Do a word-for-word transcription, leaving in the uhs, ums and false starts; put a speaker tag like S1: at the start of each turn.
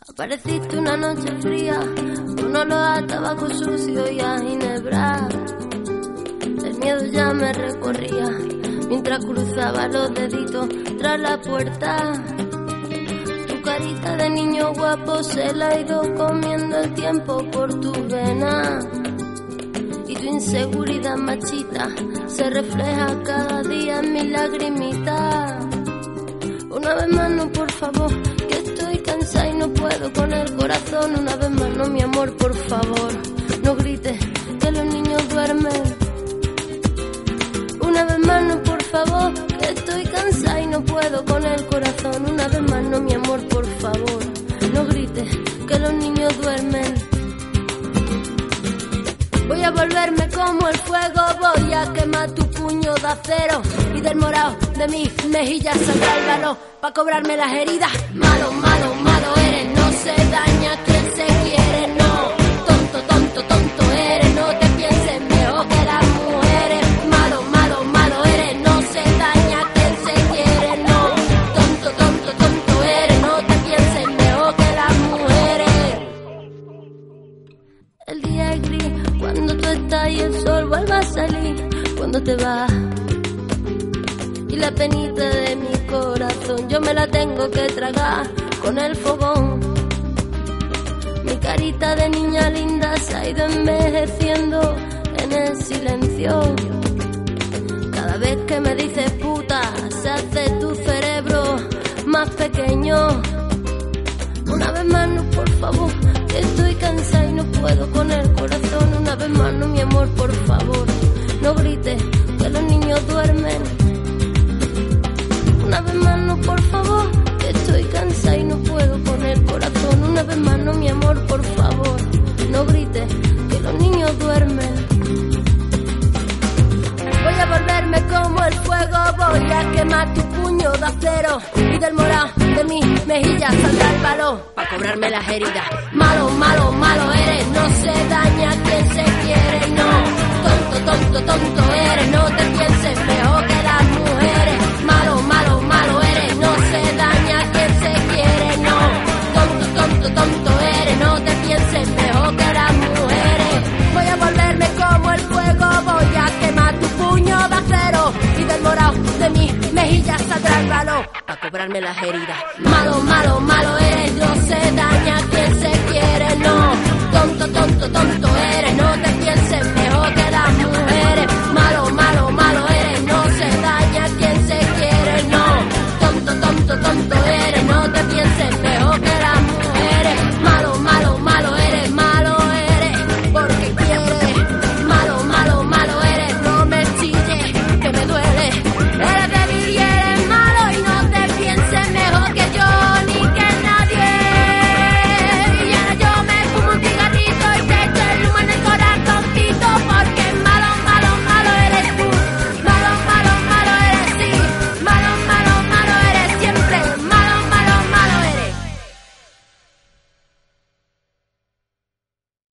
S1: Apareciste una noche fría, con olor a tabaco sucio y a ginebra. El miedo ya me recorría, mientras cruzaba los deditos tras la puerta. Tu carita de niño guapo se la ha ido comiendo el tiempo por tu vena. Y tu inseguridad machita se refleja cada día en mi lagrimita. Una vez más no, por favor, que estoy cansada y no puedo con el corazón. Una vez más no, mi amor, por favor, no grites que los niños duermen. Una vez más no, por favor, que estoy cansada y no puedo con el corazón. Una vez más no, mi amor, por favor, no grites que los niños duermen. Voy a volverme como el fuego, voy a quemar tu puño de acero y del morado de mis mejillas saldrá el valor pa' cobrarme las heridas. Malo, malo, malo eres, no se daña quien se quiere, no. Tonto, tonto, tonto eres, no te pienses mejor que las mujeres. Malo, malo, malo eres, no se daña quien se quiere, no. Tonto, tonto, tonto eres, no te pienses mejor que las mujeres. El día es gris cuando tú estás y el sol vuelve a salir cuando te vas. Y la penita de mi corazón yo me la tengo que tragar con el fogón. Mi carita de niña linda se ha ido envejeciendo en el silencio. Cada vez que me dices puta se hace tu cerebro más pequeño. Una vez más no, por favor, que estoy cansada y no puedo con el corazón. Una vez más no, mi amor, por favor, no grites que los niños duermen. Una vez más no, por favor, que estoy cansada y no puedo con el corazón. Una vez más no, mi amor, por favor, no grites que los niños duermen. Voy a volverme como el fuego, voy a quemar tu puño de acero y del morado de mis mejillas saldrá el valor pa' cobrarme las heridas. Malo, malo, malo eres, no se daña quien se quiere, no. Tonto, tonto, tonto eres, no te pienses mejor que las mujeres. Malo, malo, malo eres, no se daña quien se quiere, no. Tonto, tonto, tonto eres, no te pienses mejor que las mujeres. Voy a volverme como el fuego, voy a quemar tu puño de acero y del morado de mis mejillas saldrá el valor pa' cobrarme las heridas. Malo, malo, malo